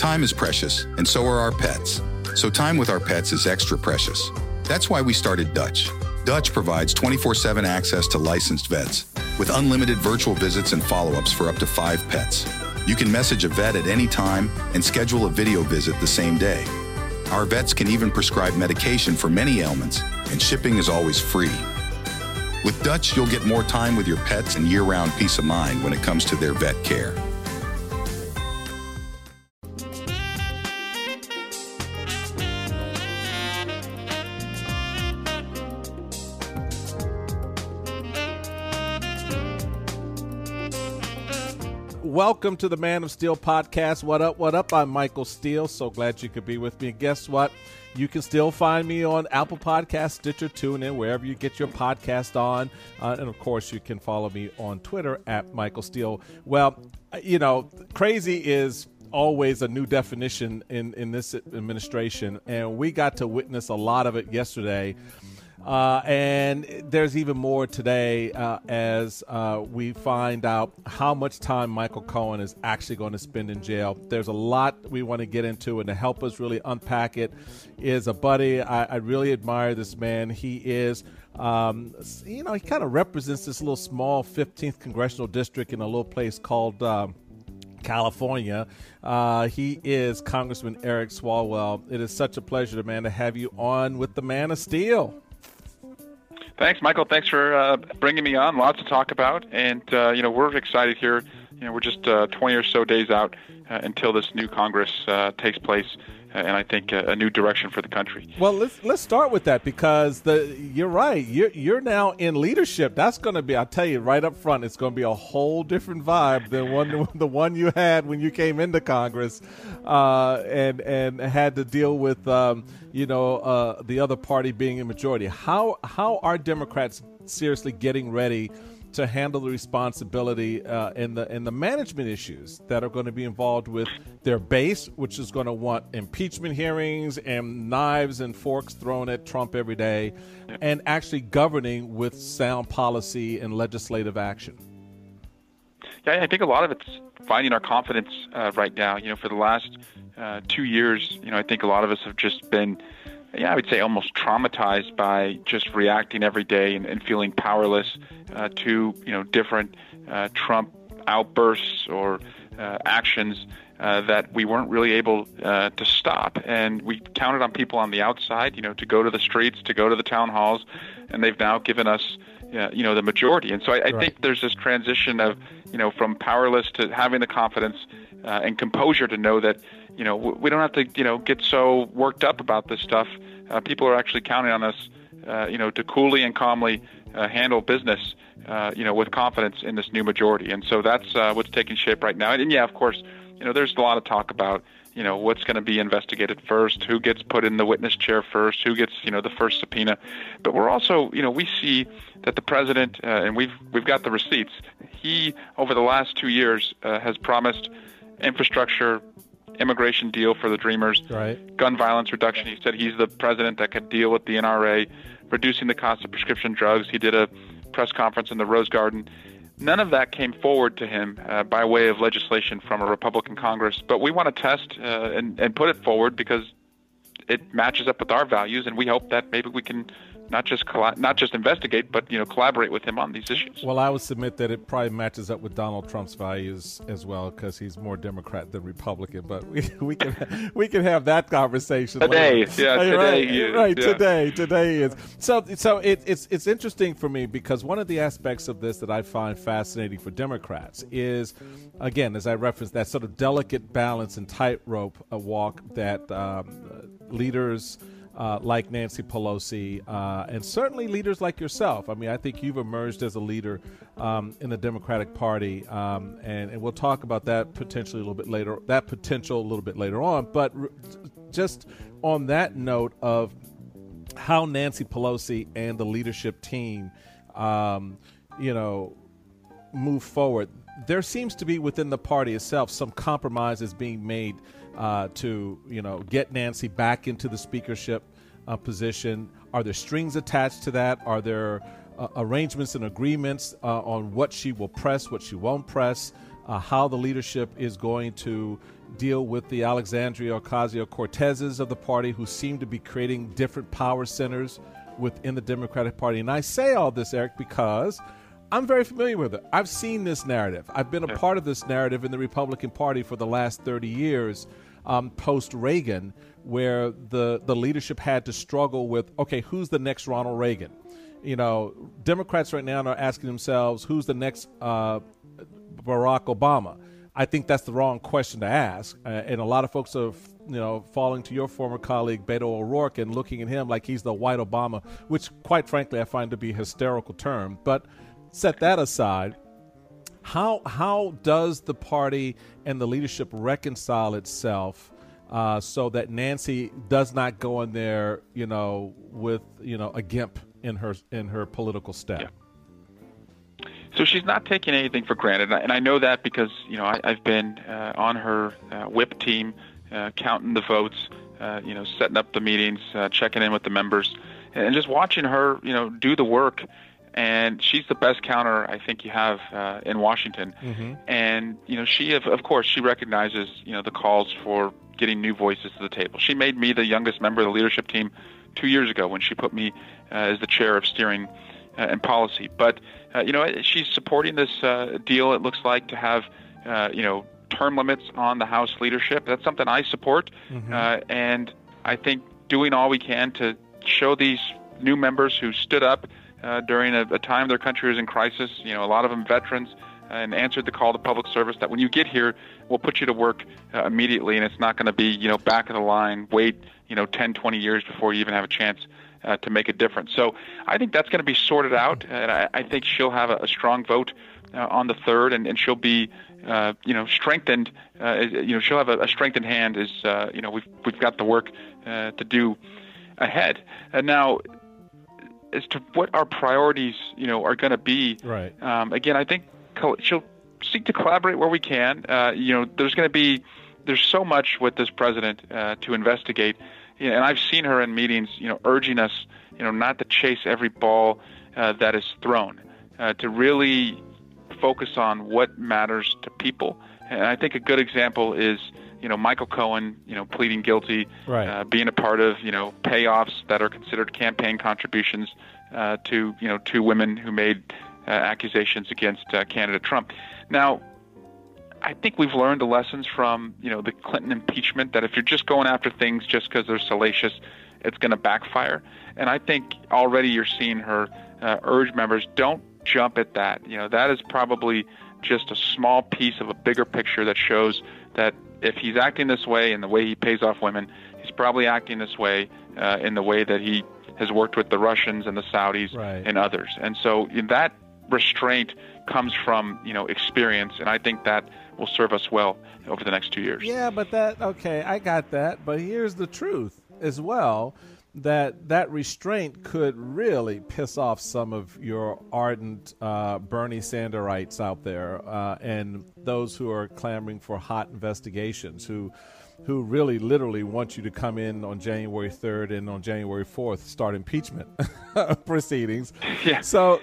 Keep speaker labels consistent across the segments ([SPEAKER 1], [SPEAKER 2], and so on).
[SPEAKER 1] Time is precious, and so are our pets. So time with our pets is extra precious. That's why we started Dutch. Dutch provides 24/7 access to licensed vets with unlimited virtual visits and follow-ups for up to 5 pets. You can message a vet at any time and schedule a video visit the same day. Our vets can even prescribe medication for many ailments, and shipping is always free. With Dutch, you'll get more time with your pets and year-round peace of mind when it comes to their vet care.
[SPEAKER 2] Welcome to the Man of Steel podcast. What up, what up? I'm Michael Steele. So glad you could be with me. And guess what? You can still find me on Apple Podcasts, Stitcher, TuneIn, wherever you get your podcast on. And, of course, you can follow me on Twitter at Michael Steele. Well, you know, crazy is always a new definition in this administration, and we got to witness a lot of it yesterday. And there's even more today as we find out how much time Michael Cohen is actually going to spend in jail. There's a lot we want to get into, and to help us really unpack it is a buddy. I really admire this man. He is, he kind of represents this little small 15th congressional district in a little place called California. He is Congressman Eric Swalwell. It is such a pleasure, man, to have you on with the Man of Steel.
[SPEAKER 3] Thanks, Michael. Thanks for bringing me on. Lots to talk about. And, we're excited here. We're just 20 or so days out until this new Congress takes place. And I think a new direction for the country. Well,
[SPEAKER 2] let's start with that, because you're right. You're now in leadership. That's going to be, I'll tell you right up front, it's going to be a whole different vibe than the one you had when you came into Congress and had to deal with the other party being a majority. How are Democrats seriously getting ready to handle the responsibility and the management issues that are going to be involved with their base, which is going to want impeachment hearings and knives and forks thrown at Trump every day, and actually governing with sound policy and legislative action?
[SPEAKER 3] Yeah, I think a lot of it's finding our confidence right now. For the last 2 years, I think a lot of us have just been, I would say almost traumatized by just reacting every day and feeling powerless to, different Trump outbursts or actions that we weren't really able to stop. And we counted on people on the outside, to go to the streets, to go to the town halls, and they've now given us, the majority. And so I think there's this transition of, from powerless to having the confidence and composure to know that, we don't have to, get so worked up about this stuff. People are actually counting on us, to coolly and calmly handle business, with confidence in this new majority. And so that's what's taking shape right now. And yeah, of course, there's a lot of talk about, what's going to be investigated first, who gets put in the witness chair first, who gets, the first subpoena. But we're also, we see that the president, and we've got the receipts, he, over the last 2 years, has promised infrastructure, immigration deal for the Dreamers,
[SPEAKER 2] right,
[SPEAKER 3] gun violence reduction. He said he's the president that could deal with the NRA, reducing the cost of prescription drugs. He did a press conference in the Rose Garden. None of that came forward to him by way of legislation from a Republican Congress. But we want to test and put it forward because it matches up with our values, and we hope that maybe we can not just investigate, but collaborate with him on these issues.
[SPEAKER 2] Well, I would submit that it probably matches up with Donald Trump's values as well, because he's more Democrat than Republican. But we can have that conversation
[SPEAKER 3] today.
[SPEAKER 2] Later.
[SPEAKER 3] Yeah,
[SPEAKER 2] Today is. So it's interesting for me because one of the aspects of this that I find fascinating for Democrats is, again, as I referenced, that sort of delicate balance and tightrope walk that leaders like Nancy Pelosi, and certainly leaders like yourself. I mean, I think you've emerged as a leader in the Democratic Party, and we'll talk about that potential a little bit later on. But just on that note of how Nancy Pelosi and the leadership team, move forward, there seems to be within the party itself some compromises being made to get Nancy back into the speakership position. Are there strings attached to that? Are there arrangements and agreements on what she will press, what she won't press? how the leadership is going to deal with the Alexandria Ocasio-Cortezes of the party, who seem to be creating different power centers within the Democratic Party. And I say all this, Eric, because I'm very familiar with it. I've seen this narrative. I've been a part of this narrative in the Republican Party for the last 30 years, post-Reagan, where the leadership had to struggle with, okay, who's the next Ronald Reagan? You know, Democrats right now are asking themselves, who's the next Barack Obama? I think that's the wrong question to ask. And a lot of folks are, falling to your former colleague, Beto O'Rourke, and looking at him like he's the white Obama, which, quite frankly, I find to be a hysterical term. But set that aside, how does the party and the leadership reconcile itself so that Nancy does not go in there, with, a gimp in her political step?
[SPEAKER 3] Yeah. So she's not taking anything for granted, and I know that because I've been on her whip team, counting the votes, setting up the meetings, checking in with the members, and just watching her, do the work. And she's the best counter I think you have in Washington. Mm-hmm. And she of course she recognizes the calls for getting new voices to the table. She made me the youngest member of the leadership team 2 years ago when she put me as the chair of steering and policy. But she's supporting this deal. It looks like to have term limits on the House leadership. That's something I support, and I think doing all we can to show these new members who stood up during a time their country was in crisis. A lot of them veterans, and answered the call to public service. That when you get here, we'll put you to work immediately, and it's not going to be back of the line. Wait 10, 20 years before you even have a chance to make a difference. So I think that's going to be sorted out, and I think she'll have a strong vote on the 3rd, and she'll be strengthened. She'll have a strengthened hand as we've got the work to do ahead. And now, as to what our priorities are going to be,
[SPEAKER 2] right?
[SPEAKER 3] Again, I think she'll seek to collaborate where we can. There's so much with this president to investigate. And I've seen her in meetings, urging us, not to chase every ball that is thrown, to really focus on what matters to people. And I think a good example is, Michael Cohen, pleading guilty,
[SPEAKER 2] right.
[SPEAKER 3] Being a part of, payoffs that are considered campaign contributions to, two women who made accusations against candidate Trump. Now, I think we've learned the lessons from, the Clinton impeachment, that if you're just going after things just because they're salacious, it's going to backfire. And I think already you're seeing her urge members, don't jump at that. That is probably just a small piece of a bigger picture that shows that if he's acting this way in the way he pays off women, he's probably acting this way in the way that he has worked with the Russians and the Saudis,
[SPEAKER 2] right.
[SPEAKER 3] and others. And so that restraint comes from, experience, and I think that will serve us well over the next 2 years.
[SPEAKER 2] Yeah, but I got that. But here's the truth as well, that restraint could really piss off some of your ardent Bernie Sanderites out there, and those who are clamoring for hot investigations, who really literally want you to come in on January 3rd and on January 4th start impeachment proceedings.
[SPEAKER 3] Yeah.
[SPEAKER 2] So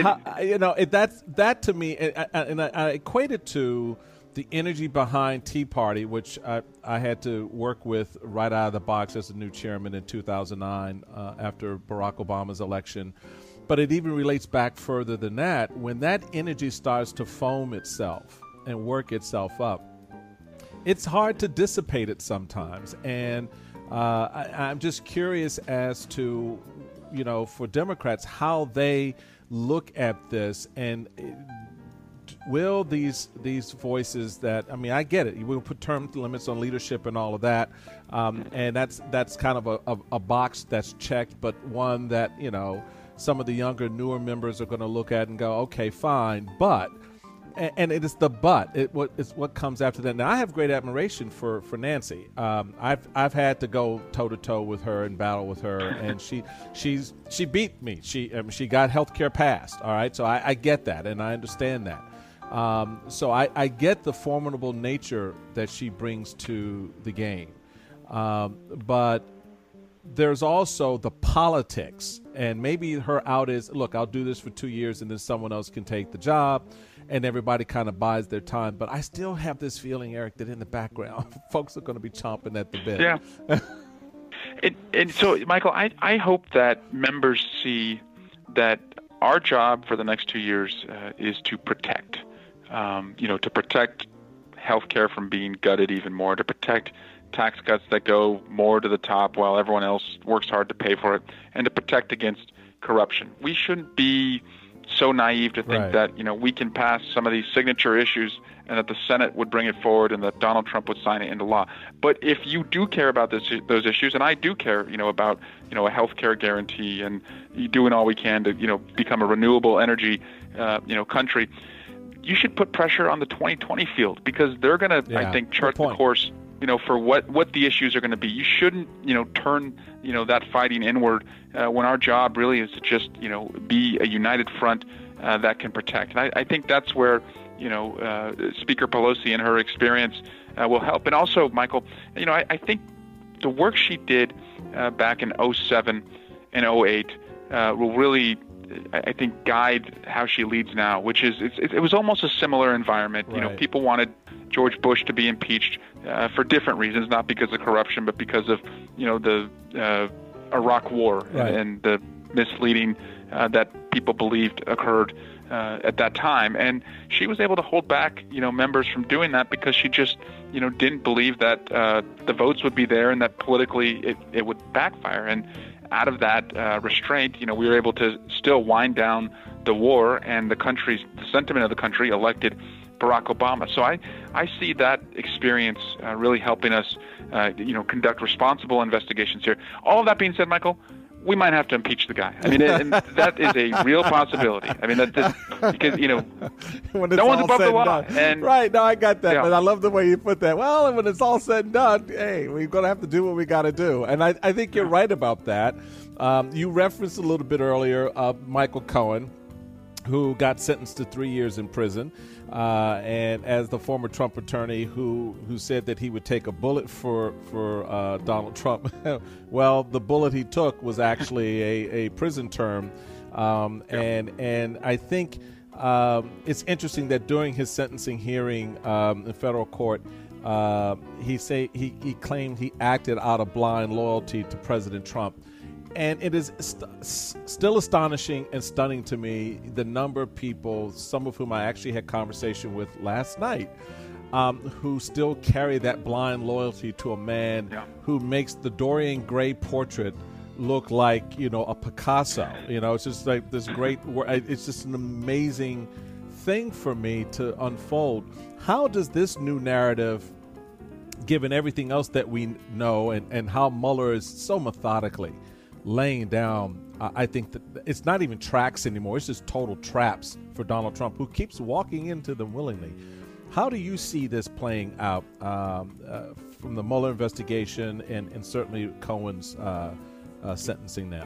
[SPEAKER 2] that to me, and I equate it to the energy behind Tea Party, which I had to work with right out of the box as a new chairman in 2009 after Barack Obama's election. But it even relates back further than that. When that energy starts to foam itself and work itself up, it's hard to dissipate it sometimes. And I'm just curious as to, for Democrats, how they look at this, and will these voices that, I get it, we'll put term limits on leadership and all of that, and that's kind of a box that's checked, but one that, some of the younger, newer members are going to look at and go, okay, fine, but, and it is the but, it's what comes after that. Now, I have great admiration for Nancy. I've had to go toe-to-toe with her and battle with her, and she beat me. She got health care passed, all right? So I get that, and I understand that. So I get the formidable nature that she brings to the game. But there's also the politics, and maybe her out is, look, I'll do this for 2 years and then someone else can take the job. and everybody kind of buys their time. But I still have this feeling, Eric, that in the background, folks are going to be chomping at the bit.
[SPEAKER 3] Yeah. And so, Michael, I hope that members see that our job for the next 2 years is to protect, to protect healthcare from being gutted even more, to protect tax cuts that go more to the top while everyone else works hard to pay for it, and to protect against corruption. We shouldn't be so naive to think that, we can pass some of these signature issues and that the Senate would bring it forward and that Donald Trump would sign it into law. But if you do care about those issues, and I do care, about, a health care guarantee and doing all we can to, become a renewable energy, country, you should put pressure on the 2020 field, because they're going to, I think, chart the course, for what the issues are going to be. You shouldn't, turn, that fighting inward when our job really is to just, be a united front that can protect. And I think that's where, Speaker Pelosi and her experience will help. And also, Michael, I think the work she did back in 2007 and 2008 will really, I think, guide how she leads now, which is it was almost a similar environment.
[SPEAKER 2] Right.
[SPEAKER 3] People wanted George Bush to be impeached for different reasons, not because of corruption, but because of, the Iraq War and the misleading that people believed occurred at that time. And she was able to hold back, members from doing that because she just, didn't believe that the votes would be there and that politically it would backfire. And out of that restraint, we were able to still wind down the war, and the sentiment of the country elected Barack Obama. So I see that experience really helping us, conduct responsible investigations here. All of that being said, Michael, we might have to impeach the guy. I mean, and that is a real possibility. I mean, because, no one's above the law. And,
[SPEAKER 2] right. No, I got that.
[SPEAKER 3] Yeah.
[SPEAKER 2] But I love the way you put that. Well, when it's all said and done, hey, we're going to have to do what we got to do. And I think you're right about that. You referenced a little bit earlier Michael Cohen, who got sentenced to 3 years in prison. And as the former Trump attorney who said that he would take a bullet for Donald Trump, well, the bullet he took was actually a prison term. And I think it's interesting that during his sentencing hearing in federal court, he claimed he acted out of blind loyalty to President Trump. And it is still astonishing and stunning to me the number of people, some of whom I actually had conversation with last night, who still carry that blind loyalty to a man who makes the Dorian Gray portrait look like, a Picasso. It's just like this great work. It's just an amazing thing for me to unfold. How does this new narrative, given everything else that we know and how Mueller is so methodically laying down, I think that it's not even tracks anymore. It's just total traps for Donald Trump, who keeps walking into them willingly. How do you see this playing out from the Mueller investigation and certainly Cohen's sentencing now?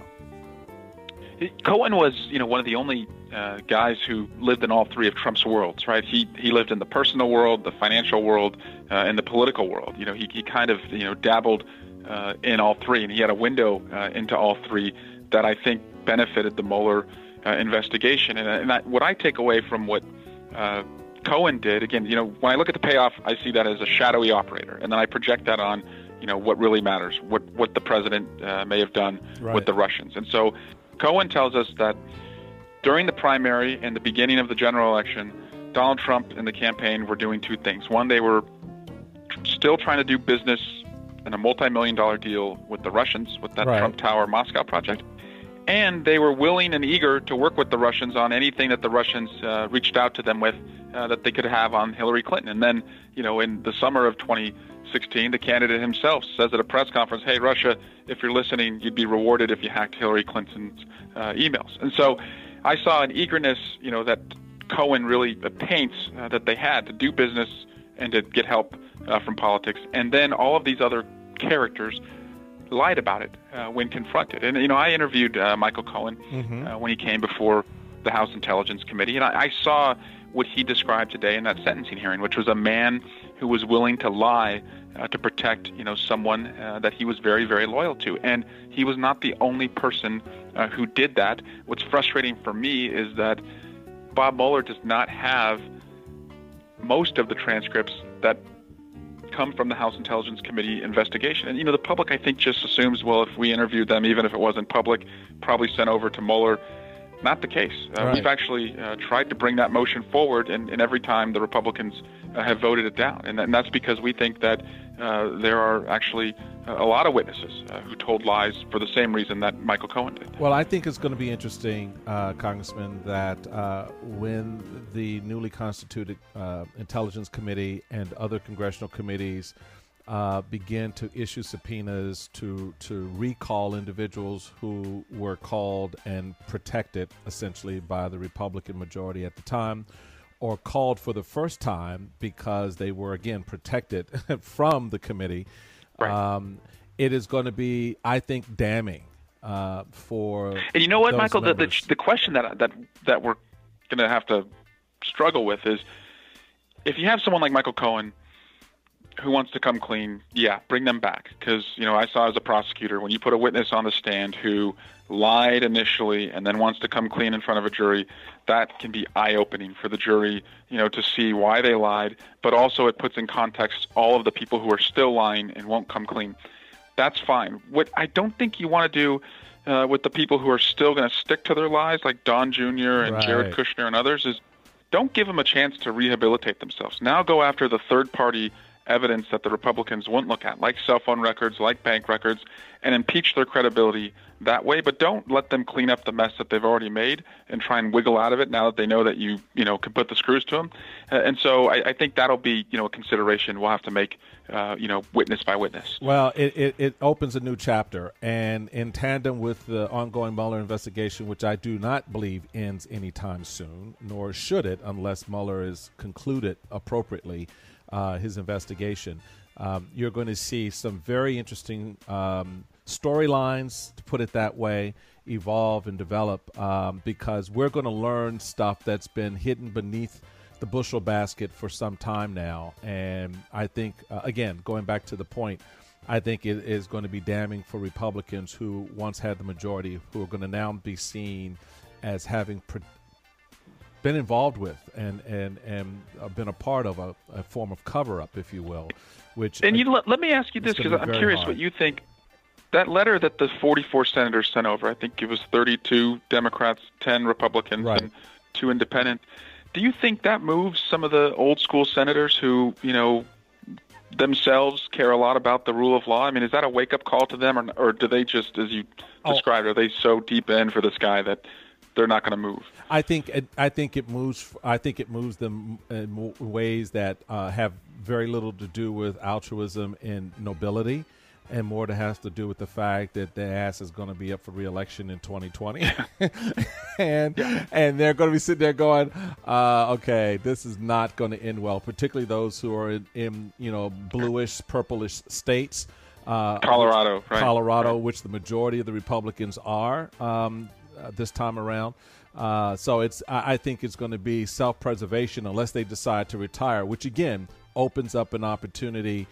[SPEAKER 3] Cohen was, one of the only guys who lived in all three of Trump's worlds, right? He lived in the personal world, the financial world, and the political world. He kind of, dabbled in all three, and he had a window into all three that I think benefited the Mueller investigation. And what I take away from what Cohen did, again, when I look at the payoff, I see that as a shadowy operator, and then I project that on, what really matters, what the president may have done with the Russians. And so Cohen tells us that during the primary and the beginning of the general election, Donald Trump and the campaign were doing two things. One, they were still trying to do business in a multi-million-dollar deal with the Russians, with that Trump Tower Moscow project. And they were willing and eager to work with the Russians on anything that the Russians reached out to them with that they could have on Hillary Clinton. And then, in the summer of 2016, the candidate himself says at a press conference, hey, Russia, if you're listening, you'd be rewarded if you hacked Hillary Clinton's emails. And so I saw an eagerness, that Cohen really paints that they had to do business and to get help from politics. And then all of these other characters lied about it when confronted. And, I interviewed Michael Cohen when he came before the House Intelligence Committee, and I saw what he described today in that sentencing hearing, which was a man who was willing to lie to protect, someone that he was very, very loyal to. And he was not the only person who did that. What's frustrating for me is that Bob Mueller does not have most of the transcripts that come from the House Intelligence Committee investigation. And, the public, I think, just assumes, well, if we interviewed them, even if it wasn't public, probably sent over to Mueller. Not the case.
[SPEAKER 2] Right.
[SPEAKER 3] We've actually tried to bring that motion forward, and every time the Republicans have voted it down. And that's because we think that there are actually a lot of witnesses who told lies for the same reason that Michael Cohen did.
[SPEAKER 2] Well, I think it's going to be interesting, Congressman, that when the newly constituted Intelligence Committee and other congressional committees begin to issue subpoenas to recall individuals who were called and protected essentially by the Republican majority at the time, or called for the first time because they were again protected from the committee.
[SPEAKER 3] Right.
[SPEAKER 2] It is going to be, I think, damning for.
[SPEAKER 3] And you know what,
[SPEAKER 2] those
[SPEAKER 3] Michael? The question that we're going to have to struggle with is, if you have someone like Michael Cohen who wants to come clean, yeah, bring them back. Because, I saw as a prosecutor, when you put a witness on the stand who lied initially and then wants to come clean in front of a jury, that can be eye-opening for the jury, to see why they lied. But also it puts in context all of the people who are still lying and won't come clean. That's fine. What I don't think you want to do with the people who are still going to stick to their lies, like Don Jr. and Jared Kushner and others, is don't give them a chance to rehabilitate themselves. Now go after the third-party evidence that the Republicans won't look at, like cell phone records, like bank records, and impeach their credibility that way. But don't let them clean up the mess that they've already made and try and wiggle out of it now that they know that you can put the screws to them. And so I think that'll be, a consideration we'll have to make, witness by witness.
[SPEAKER 2] Well, it opens a new chapter, and in tandem with the ongoing Mueller investigation, which I do not believe ends anytime soon, nor should it unless Mueller is concluded appropriately his investigation. You're going to see some very interesting storylines, to put it that way, evolve and develop because we're going to learn stuff that's been hidden beneath the bushel basket for some time now. And I think, again, going back to the point, I think it is going to be damning for Republicans who once had the majority, who are going to now be seen as having been involved with and been a part of a form of cover-up, if you will.
[SPEAKER 3] Let me ask you this, because I'm curious what you think. That letter that the 44 senators sent over, I think it was 32 Democrats, 10 Republicans, and 2 independents. Do you think that moves some of the old school senators who, themselves care a lot about the rule of law? I mean, is that a wake-up call to them, or do they just, as you described, are they so deep in for this guy that they're not going to move?
[SPEAKER 2] I think it moves them in ways that have very little to do with altruism and nobility, and more has to do with the fact that their ass is going to be up for re-election in 2020, and they're going to be sitting there going, okay, this is not going to end well. Particularly those who are in bluish, purplish states,
[SPEAKER 3] Colorado,
[SPEAKER 2] which the majority of the Republicans are this time around. So I think it's going to be self-preservation unless they decide to retire, which again opens up an opportunity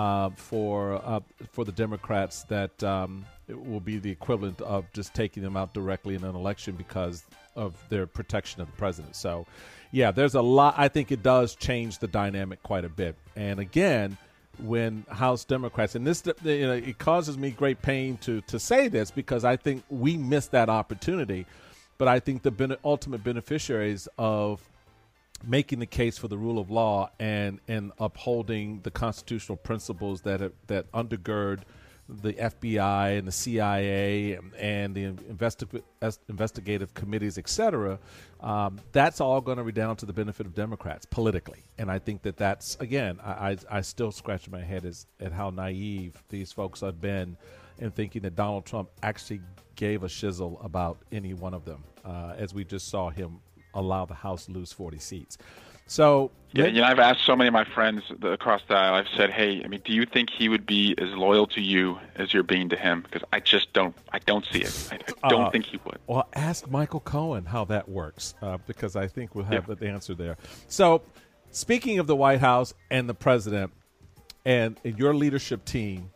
[SPEAKER 2] for the Democrats that it will be the equivalent of just taking them out directly in an election because of their protection of the president. So, yeah, there's a lot. I think it does change the dynamic quite a bit. And again, when House Democrats, and this, it causes me great pain to say this because I think we missed that opportunity. But I think the ultimate beneficiaries of making the case for the rule of law and upholding the constitutional principles that undergird the FBI and the CIA and the investigative committees, et cetera, that's all going to redound to the benefit of Democrats politically. And I think that's, again, I still scratch my head at how naive these folks have been in thinking that Donald Trump actually gave a shizzle about any one of them, as we just saw him allow the House lose 40 seats. So
[SPEAKER 3] I've asked so many of my friends across the aisle. I've said, "Hey, I mean, do you think he would be as loyal to you as you're being to him?" Because I just don't. I don't see it. I don't think he would.
[SPEAKER 2] Well, ask Michael Cohen how that works, because I think we'll have the answer there. So, speaking of the White House and the president and your leadership team,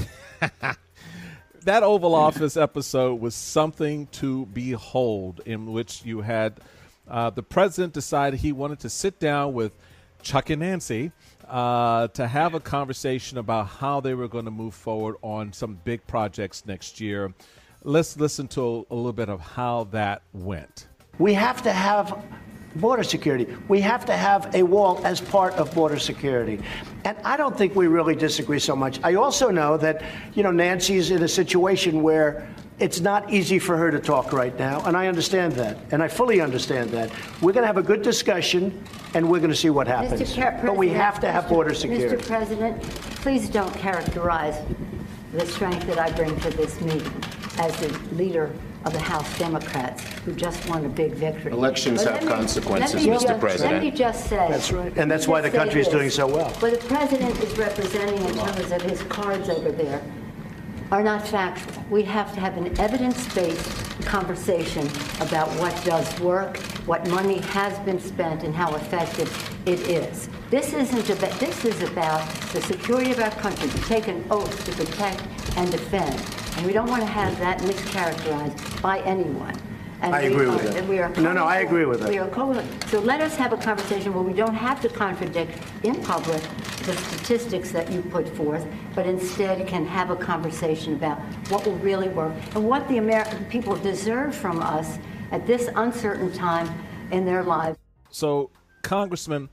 [SPEAKER 2] that Oval Office episode was something to behold, in which you had the president decided he wanted to sit down with Chuck and Nancy to have a conversation about how they were going to move forward on some big projects next year. Let's listen to a little bit of how that went.
[SPEAKER 4] We have to have border security. We have to have a wall as part of border security. And I don't think we really disagree so much. I also know that, Nancy's in a situation where it's not easy for her to talk right now, and I understand that, and I fully understand that. We're going to have a good discussion, and we're going to see what happens. But we have to have border security.
[SPEAKER 5] Mr. President, please don't characterize the strength that I bring to this meeting as the leader of the House Democrats who just won a big victory.
[SPEAKER 6] Elections have consequences, Mr. President.
[SPEAKER 5] Let me just say.
[SPEAKER 4] That's right. And that's why the country is doing so well.
[SPEAKER 5] What the president is representing in terms of his cards over there are not factual. We have to have an evidence-based conversation about what does work, what money has been spent, and how effective it is. This is about the security of our country, to take an oath to protect and defend. And we don't want to have that mischaracterized by anyone. And
[SPEAKER 4] I agree with that. No, I agree with that.
[SPEAKER 5] So let us have a conversation where we don't have to contradict in public the statistics that you put forth, but instead can have a conversation about what will really work and what the American people deserve from us at this uncertain time in their lives.
[SPEAKER 2] So, Congressman,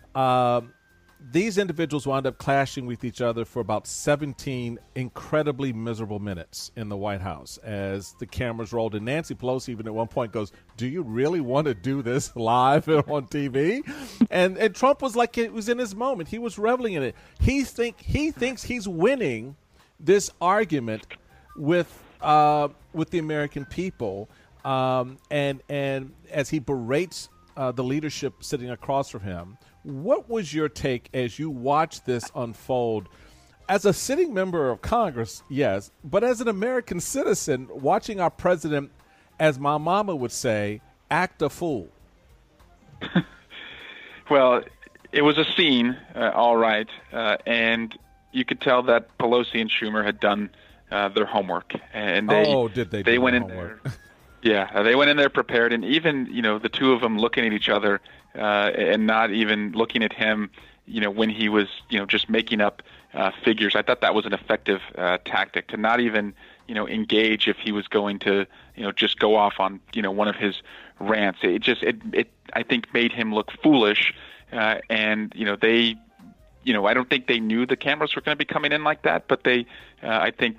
[SPEAKER 2] these individuals wound up clashing with each other for about 17 incredibly miserable minutes in the White House as the cameras rolled. And Nancy Pelosi even at one point goes, "Do you really want to do this live on TV?" And Trump was like, it was in his moment. He was reveling in it. He thinks he's winning this argument with the American people. And as he berates the leadership sitting across from him, what was your take as you watched this unfold? As a sitting member of Congress, yes, but as an American citizen, watching our president, as my mama would say, act a fool.
[SPEAKER 3] Well, it was a scene, all right, and you could tell that Pelosi and Schumer had done their homework, and they went in there. Yeah, they went in there prepared, and even the two of them looking at each other and not even looking at him, when he was just making up figures. I thought that was an effective tactic to not even engage if he was going to just go off on one of his rants. It I think made him look foolish, and they. I don't think they knew the cameras were going to be coming in like that, but they, I think,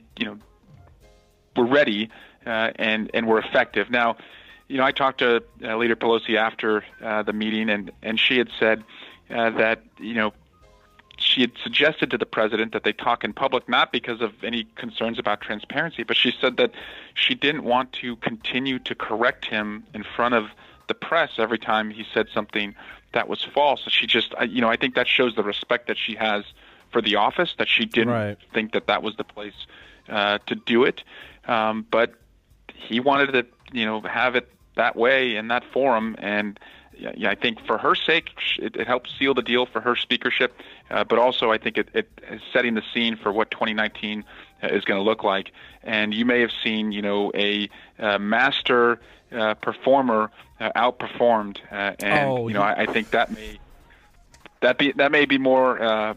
[SPEAKER 3] were ready and were effective. Now, I talked to Leader Pelosi after the meeting, and she had said that, she had suggested to the president that they talk in public, not because of any concerns about transparency, but she said that she didn't want to continue to correct him in front of the press every time he said something that was false. She just, I think that shows the respect that she has for the office, that she didn't think that was the place to do it. But he wanted to, have it that way in that forum. And I think for her sake, it helped seal the deal for her speakership. But also I think it is setting the scene for what 2019 is going to look like. And you may have seen, a master performer outperformed, I think that may be more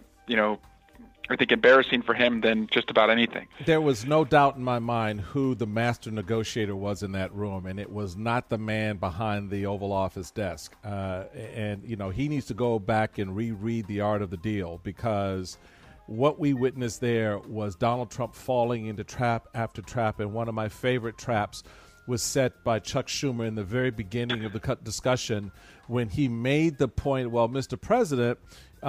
[SPEAKER 3] I think embarrassing for him than just about anything.
[SPEAKER 2] There was no doubt in my mind who the master negotiator was in that room, and it was not the man behind the Oval Office desk. And he needs to go back and reread The Art of the Deal, because what we witnessed there was Donald Trump falling into trap after trap, and one of my favorite traps was set by Chuck Schumer in the very beginning of the discussion when he made the point, well, Mr. President,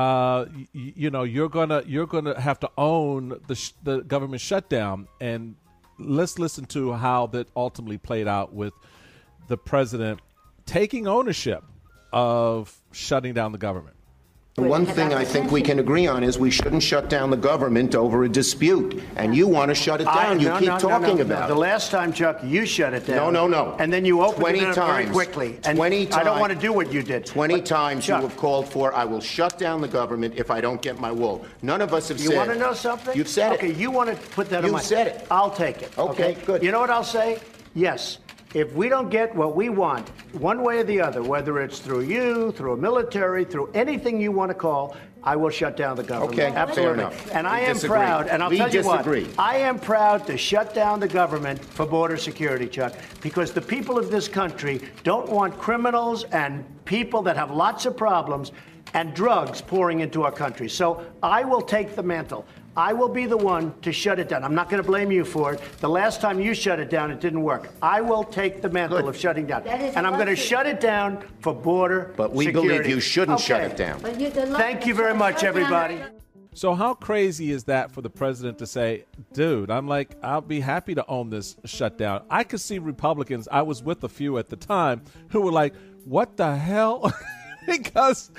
[SPEAKER 2] you're gonna have to own the government shutdown. And let's listen to how that ultimately played out with the president taking ownership of shutting down the government.
[SPEAKER 6] One thing I think we can agree on is we shouldn't shut down the government over a dispute. And you want to shut it down. You keep talking about it.
[SPEAKER 4] The last time, Chuck, you shut it down.
[SPEAKER 6] No.
[SPEAKER 4] And then you opened it up very quickly.
[SPEAKER 6] 20 times.
[SPEAKER 4] I don't want to do what you did.
[SPEAKER 6] 20 times you have called for, I will shut down the government if I don't get my wool. None of us have said it.
[SPEAKER 4] You want to know something?
[SPEAKER 6] You've said it.
[SPEAKER 4] Okay, you want to put that on my...
[SPEAKER 6] You said it.
[SPEAKER 4] I'll take it.
[SPEAKER 6] Okay, good.
[SPEAKER 4] You know what I'll say? Yes. If we don't get what we want, one way or the other, whether it's through you, through a military, through anything you want to call, I will shut down the government.
[SPEAKER 6] Okay,
[SPEAKER 4] absolutely.
[SPEAKER 6] fair enough.
[SPEAKER 4] And I am proud, and I'll tell you what, I am proud to shut down the government for border security, Chuck, because the people of this country don't want criminals and people that have lots of problems and drugs pouring into our country. So I will take the mantle. I will be the one to shut it down. I'm not going to blame you for it. The last time you shut it down, it didn't work. I will take the mantle of shutting down. And I'm going to shut it down for border
[SPEAKER 6] But we
[SPEAKER 4] security.
[SPEAKER 6] believe you shouldn't shut it down.
[SPEAKER 4] Thank you very much, everybody.
[SPEAKER 2] So how crazy is that for the president to say, dude, I'll be happy to own this shutdown. I could see Republicans, I was with a few at the time, who were like, what the hell? Because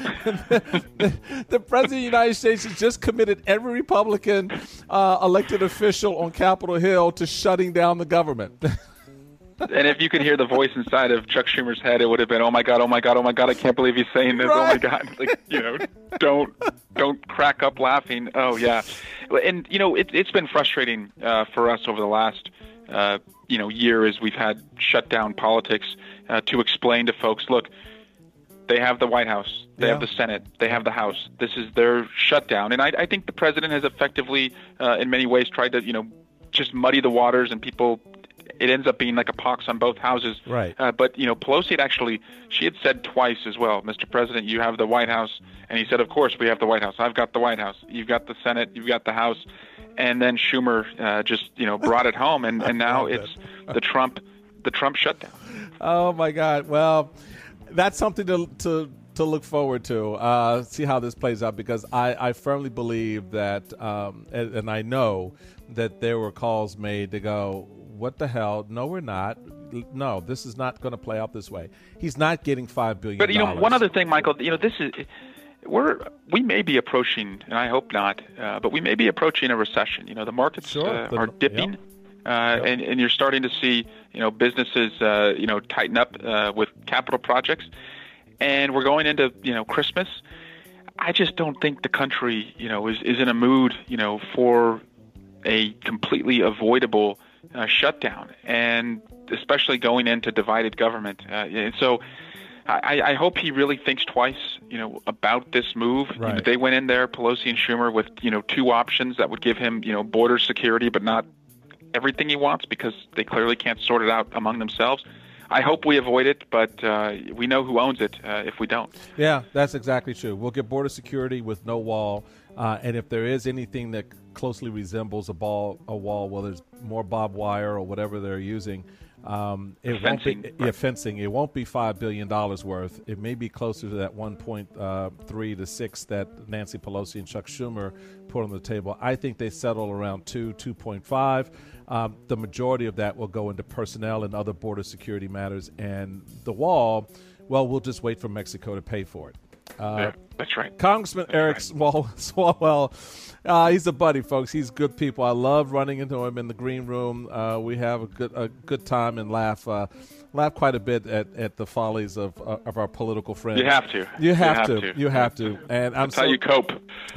[SPEAKER 2] the president of the United States has just committed every Republican elected official on Capitol Hill to shutting down the government.
[SPEAKER 3] And if you could hear the voice inside of Chuck Schumer's head, it would have been, oh my God, I can't believe he's saying this. Right. Oh my God. Like, don't crack up laughing. Oh yeah. And it's been frustrating for us over the last year as we've had shutdown politics to explain to folks, look, they have the White House, they have the Senate, they have the House. This is their shutdown. And I think the president has effectively, in many ways, tried to, just muddy the waters, and it ends up being like a pox on both houses.
[SPEAKER 2] Right.
[SPEAKER 3] But, Pelosi she had said twice as well, Mr. President, you have the White House. And he said, of course, we have the White House. I've got the White House. You've got the Senate. You've got the House. And then Schumer just, brought it home. And now it's the Trump shutdown. Oh, my God.
[SPEAKER 2] Well, that's something to look forward to, see how this plays out, because I firmly believe that, and I know that there were calls made to go, what the hell? No, we're not. No, this is not going to play out this way. He's not getting $5 billion.
[SPEAKER 3] But, one other thing, Michael, this is we may be approaching, and I hope not, but we may be approaching a recession. The markets are dipping. Yep. And you're starting to see, businesses, tighten up with capital projects, and we're going into, Christmas. I just don't think the country, is in a mood, for a completely avoidable shutdown, and especially going into divided government. And so I hope he really thinks twice, about this move.
[SPEAKER 2] Right.
[SPEAKER 3] They went in there, Pelosi and Schumer, with, two options that would give him, border security, but not everything he wants, because they clearly can't sort it out among themselves. I hope we avoid it, but we know who owns it if we don't.
[SPEAKER 2] Yeah, that's exactly true. We'll get border security with no wall, and if there is anything that closely resembles a wall, well, there's more barbed wire or whatever they're using. It
[SPEAKER 3] fencing,
[SPEAKER 2] won't be fencing. It won't be $5 billion worth. It may be closer to that 1.3 to 6 that Nancy Pelosi and Chuck Schumer put on the table. I think they settle around 2.5. The majority of that will go into personnel and other border security matters, and the wall, well, we'll just wait for Mexico to pay for it.
[SPEAKER 3] Yeah, that's right.
[SPEAKER 2] Congressman Eric Swalwell, he's a buddy, folks. He's good people. I love running into him in the green room. We have a good time and laugh quite a bit at the follies of our political friends.
[SPEAKER 3] You have to.
[SPEAKER 2] You have to. And
[SPEAKER 3] that's how you cope.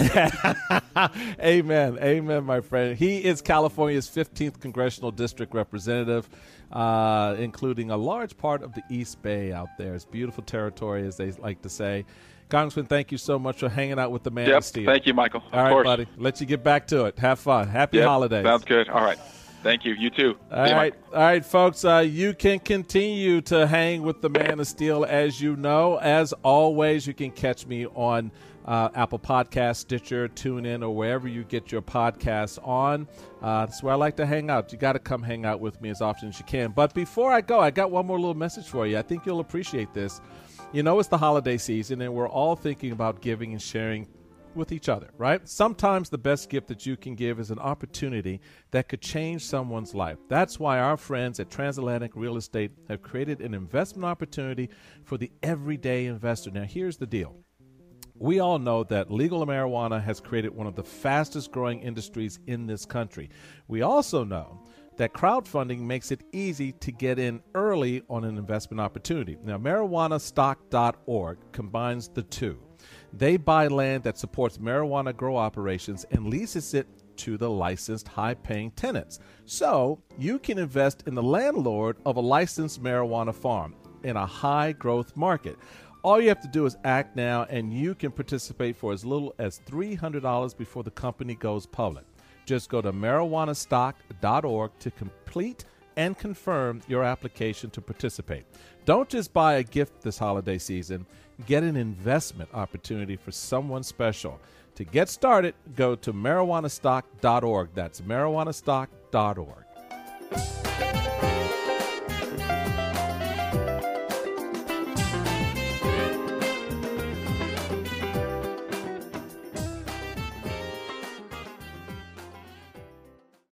[SPEAKER 2] Amen, my friend. He is California's 15th congressional district representative, including a large part of the East Bay out there. It's beautiful territory, as they like to say. Congressman, thank you so much for hanging out with the Man of Steel.
[SPEAKER 3] Thank you, Michael.
[SPEAKER 2] All right, buddy. Let you get back to it. Have fun. Happy holidays.
[SPEAKER 3] Sounds good. All right. Thank you. You too.
[SPEAKER 2] All right, folks. You can continue to hang with the Man of Steel, as you know. As always, you can catch me on Apple Podcasts, Stitcher, TuneIn, or wherever you get your podcasts on. That's where I like to hang out. You got to come hang out with me as often as you can. But before I go, I got one more little message for you. I think you'll appreciate this. It's the holiday season, and we're all thinking about giving and sharing with each other, right? Sometimes the best gift that you can give is an opportunity that could change someone's life. That's why our friends at Transatlantic Real Estate have created an investment opportunity for the everyday investor. Now, here's the deal. We all know that legal marijuana has created one of the fastest growing industries in this country. We also know that crowdfunding makes it easy to get in early on an investment opportunity. Now, marijuanastock.org combines the two. They buy land that supports marijuana grow operations and leases it to the licensed high-paying tenants. So you can invest in the landlord of a licensed marijuana farm in a high-growth market. All you have to do is act now, and you can participate for as little as $300 before the company goes public. Just go to marijuanastock.org to complete and confirm your application to participate. Don't just buy a gift this holiday season. Get an investment opportunity for someone special. To get started, go to marijuanastock.org. That's marijuanastock.org.